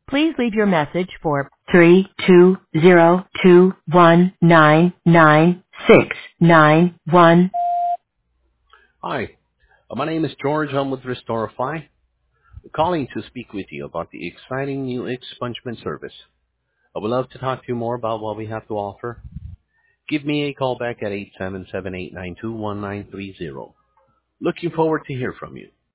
Please leave your message for 32021996991. Hi, my name is George. I'm with Restorify, calling to speak with you about the exciting new expungement service. I would love to talk to you more about what we have to offer. Give me a call back at 877-892-1930. Looking forward to hear from you.